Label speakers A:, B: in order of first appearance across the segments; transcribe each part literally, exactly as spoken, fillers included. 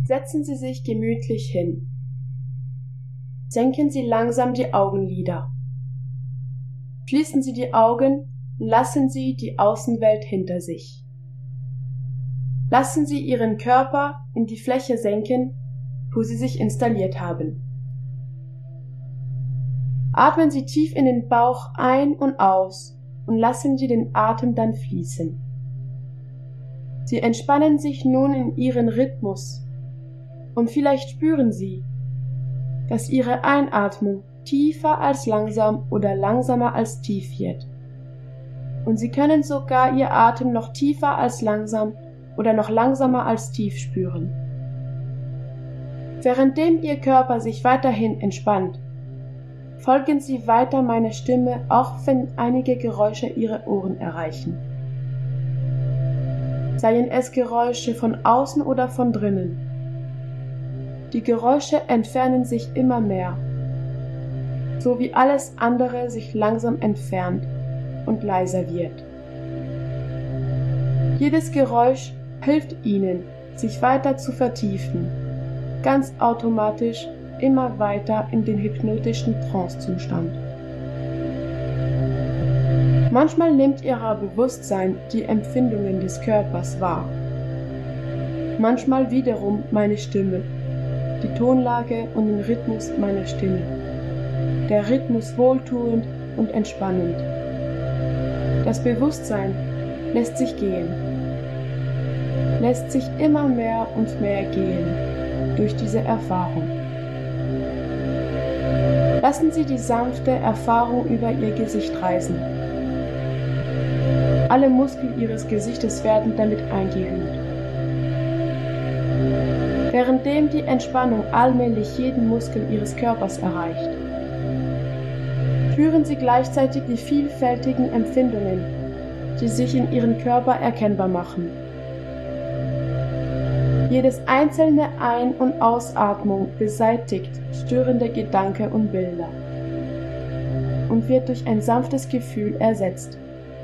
A: Setzen Sie sich gemütlich hin. Senken Sie langsam die Augenlider. Schließen Sie die Augen und lassen Sie die Außenwelt hinter sich. Lassen Sie Ihren Körper in die Fläche senken, wo Sie sich installiert haben. Atmen Sie tief in den Bauch ein und aus und lassen Sie den Atem dann fließen. Sie entspannen sich nun in Ihren Rhythmus und vielleicht spüren Sie, dass Ihre Einatmung tiefer als langsam oder langsamer als tief wird. Und Sie können sogar Ihr Atem noch tiefer als langsam oder noch langsamer als tief spüren. Währenddem Ihr Körper sich weiterhin entspannt, folgen Sie weiter meiner Stimme, auch wenn einige Geräusche Ihre Ohren erreichen. Seien es Geräusche von außen oder von drinnen. Die Geräusche entfernen sich immer mehr, so wie alles andere sich langsam entfernt und leiser wird. Jedes Geräusch hilft Ihnen, sich weiter zu vertiefen, ganz automatisch immer weiter in den hypnotischen Trancezustand. Manchmal nimmt Ihr Bewusstsein die Empfindungen des Körpers wahr. Manchmal wiederum meine Stimme, die Tonlage und den Rhythmus meiner Stimme. Der Rhythmus wohltuend und entspannend. Das Bewusstsein lässt sich gehen, lässt sich immer mehr und mehr gehen durch diese Erfahrung. Lassen Sie die sanfte Erfahrung über Ihr Gesicht reisen. Alle Muskeln Ihres Gesichtes werden damit eingehüllt. Währenddem die Entspannung allmählich jeden Muskel Ihres Körpers erreicht, spüren Sie gleichzeitig die vielfältigen Empfindungen, die sich in Ihrem Körper erkennbar machen. Jedes einzelne Ein- und Ausatmung beseitigt störende Gedanken und Bilder und wird durch ein sanftes Gefühl ersetzt.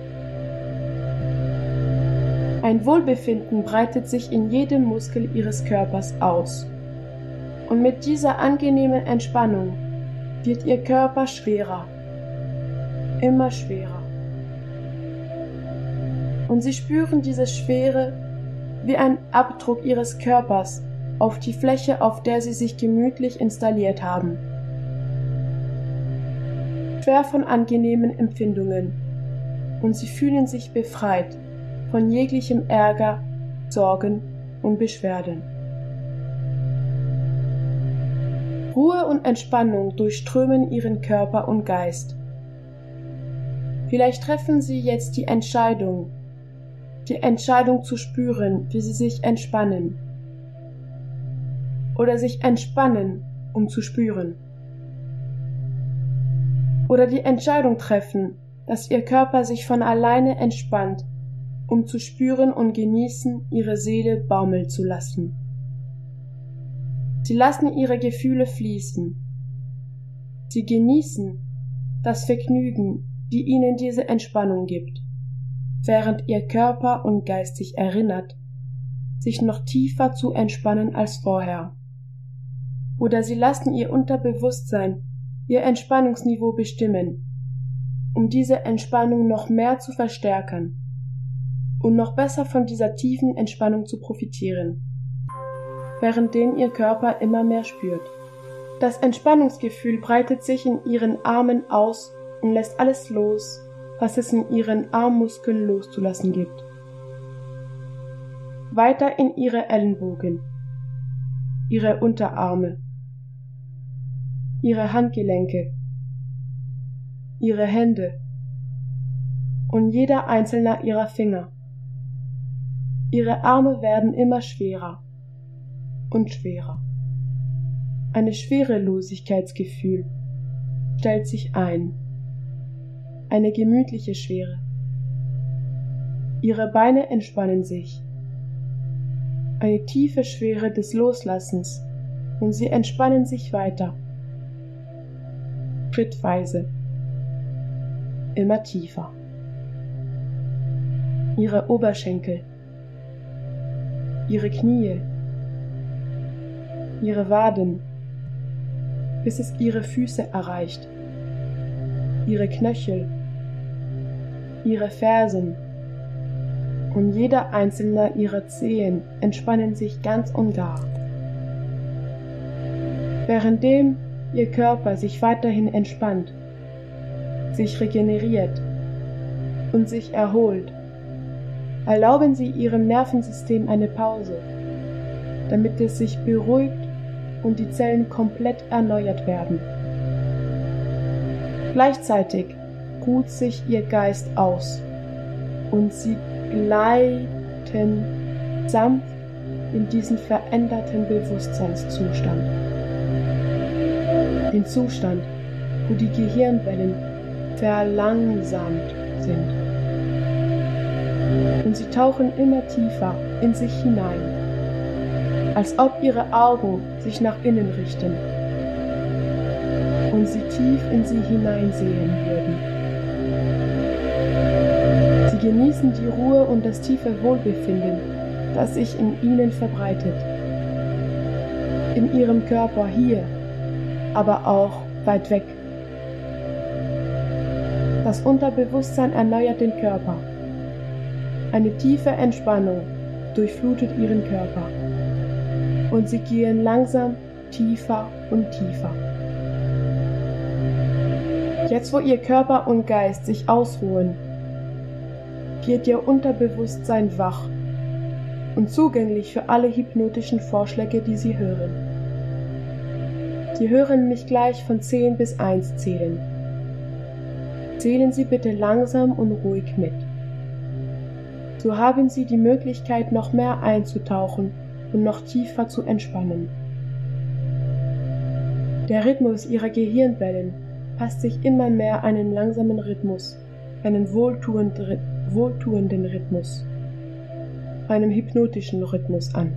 A: Ein Wohlbefinden breitet sich in jedem Muskel Ihres Körpers aus. Und mit dieser angenehmen Entspannung wird Ihr Körper schwerer, immer schwerer. Und Sie spüren diese Schwere wie ein Abdruck Ihres Körpers auf die Fläche, auf der Sie sich gemütlich installiert haben. Schwer von angenehmen Empfindungen. Und Sie fühlen sich befreit von jeglichem Ärger, Sorgen und Beschwerden. Ruhe und Entspannung durchströmen Ihren Körper und Geist. Vielleicht treffen Sie jetzt die Entscheidung, die Entscheidung zu spüren, wie Sie sich entspannen. Oder sich entspannen, um zu spüren. Oder die Entscheidung treffen, dass Ihr Körper sich von alleine entspannt, um zu spüren und genießen, Ihre Seele baumeln zu lassen. Sie lassen Ihre Gefühle fließen. Sie genießen das Vergnügen, die Ihnen diese Entspannung gibt, während Ihr Körper und Geist sich erinnert, sich noch tiefer zu entspannen als vorher. Oder Sie lassen Ihr Unterbewusstsein Ihr Entspannungsniveau bestimmen, um diese Entspannung noch mehr zu verstärken und noch besser von dieser tiefen Entspannung zu profitieren, währenddem Ihr Körper immer mehr spürt. Das Entspannungsgefühl breitet sich in Ihren Armen aus und lässt alles los, was es in Ihren Armmuskeln loszulassen gibt. Weiter in Ihre Ellenbogen, Ihre Unterarme, Ihre Handgelenke, Ihre Hände und jeder einzelne Ihrer Finger. Ihre Arme werden immer schwerer und schwerer. Ein Schwerelosigkeitsgefühl stellt sich ein. Eine gemütliche Schwere. Ihre Beine entspannen sich. Eine tiefe Schwere des Loslassens und sie entspannen sich weiter. Schrittweise. Immer tiefer. Ihre Oberschenkel. Ihre Knie, ihre Waden, bis es ihre Füße erreicht, ihre Knöchel, ihre Fersen, und jeder einzelne ihrer Zehen entspannen sich ganz und gar. Währenddem ihr Körper sich weiterhin entspannt, sich regeneriert und sich erholt, erlauben Sie Ihrem Nervensystem eine Pause, damit es sich beruhigt und die Zellen komplett erneuert werden. Gleichzeitig ruht sich Ihr Geist aus und Sie gleiten sanft in diesen veränderten Bewusstseinszustand. Den Zustand, wo die Gehirnwellen verlangsamt sind. Und sie tauchen immer tiefer in sich hinein, als ob ihre Augen sich nach innen richten und sie tief in sie hineinsehen würden. Sie genießen die Ruhe und das tiefe Wohlbefinden, das sich in ihnen verbreitet. In ihrem Körper hier, aber auch weit weg. Das Unterbewusstsein erneuert den Körper. Eine tiefe Entspannung durchflutet ihren Körper. Und sie gehen langsam tiefer und tiefer. Jetzt, wo ihr Körper und Geist sich ausruhen, wird ihr Unterbewusstsein wach und zugänglich für alle hypnotischen Vorschläge, die Sie hören. Sie hören mich gleich von zehn bis eins zählen. Zählen Sie bitte langsam und ruhig mit. So haben Sie die Möglichkeit, noch mehr einzutauchen und noch tiefer zu entspannen. Der Rhythmus Ihrer Gehirnwellen passt sich immer mehr einen langsamen Rhythmus, einen wohltuenden, wohltuenden Rhythmus, einem hypnotischen Rhythmus an.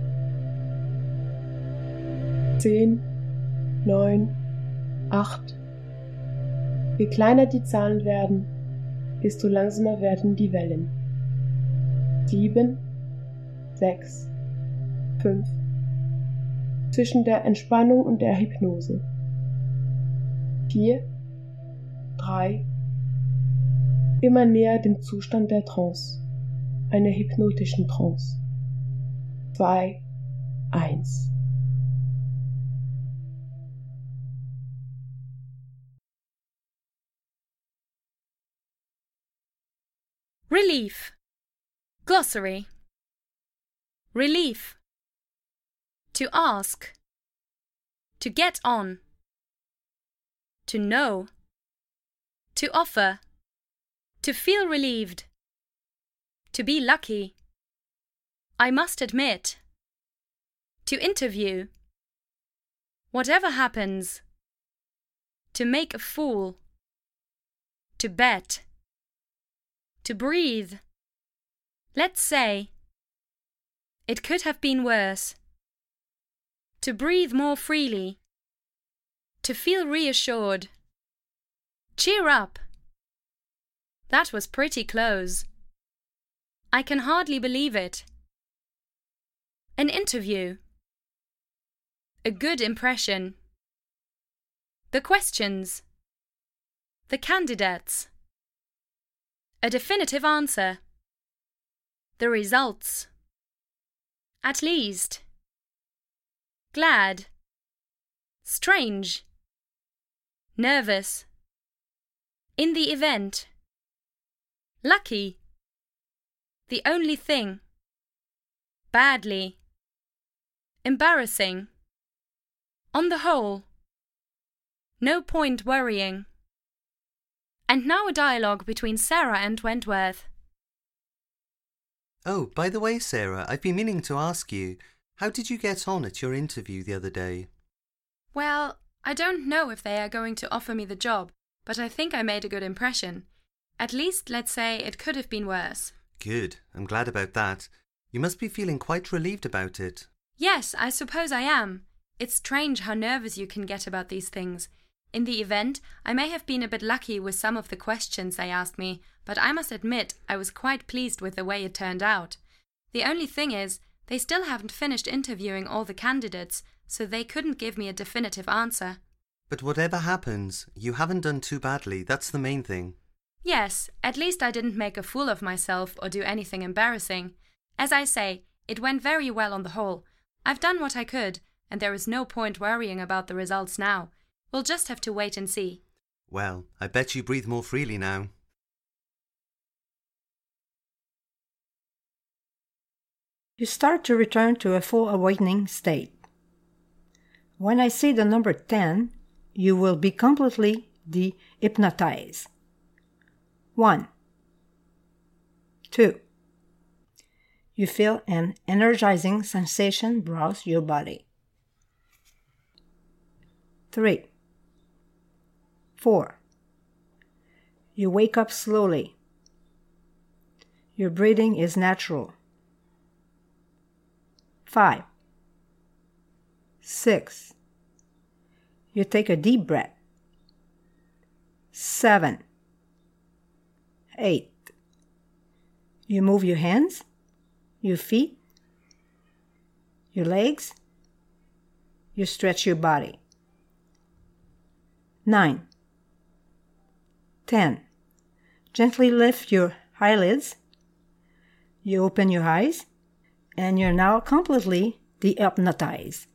A: Zehn, neun, acht. Je kleiner die Zahlen werden, desto langsamer werden die Wellen. Sieben, sechs, fünf. Zwischen der Entspannung und der Hypnose. Vier, drei. Immer näher dem Zustand der Trance, einer hypnotischen Trance. Zwei, eins.
B: Relief. Glossary. Relief. To ask. To get on. To know. To offer. To feel relieved. To be lucky. I must admit. To interview. Whatever happens. To make a fool. To bet. To breathe. Let's say. It could have been worse. To breathe more freely. To feel reassured. Cheer up. That was pretty close. I can hardly believe it. An interview. A good impression. The questions. The candidates. A definitive answer. The results. At least. Glad. Strange. Nervous. In the event. Lucky. The only thing. Badly. Embarrassing. On the whole. No point worrying. And now a dialogue between Sarah and Wentworth.
C: Oh, by the way, Sarah, I've been meaning to ask you, how did you get on at your interview the other day?
B: Well, I don't know if they are going to offer me the job, but I think I made a good impression. At least, let's say, it could have been worse.
C: Good. I'm glad about that. You must be feeling quite relieved about it.
B: Yes, I suppose I am. It's strange how nervous you can get about these things. In the event, I may have been a bit lucky with some of the questions they asked me, but I must admit I was quite pleased with the way it turned out. The only thing is, They still haven't finished interviewing all the candidates, so they couldn't give me a definitive answer.
C: But whatever happens, you haven't done too badly, that's the main thing.
B: Yes, at least I didn't make a fool of myself or do anything embarrassing. As I say, it went very well on the whole. I've done what I could, and there is no point worrying about the results now. We'll just have to wait and see.
C: Well, I bet you breathe more freely now.
D: You start to return to a full awakening state. When I say the number ten, you will be completely de-hypnotized. One. Two. You feel an energizing sensation browse your body. Three. Four. You wake up slowly. Your breathing is natural. Five. Six. You take a deep breath. Seven. Eight. You move your hands, your feet, your legs. You stretch your body. Nine. Ten. Gently lift your eyelids. You open your eyes, and you're now completely de-hypnotized.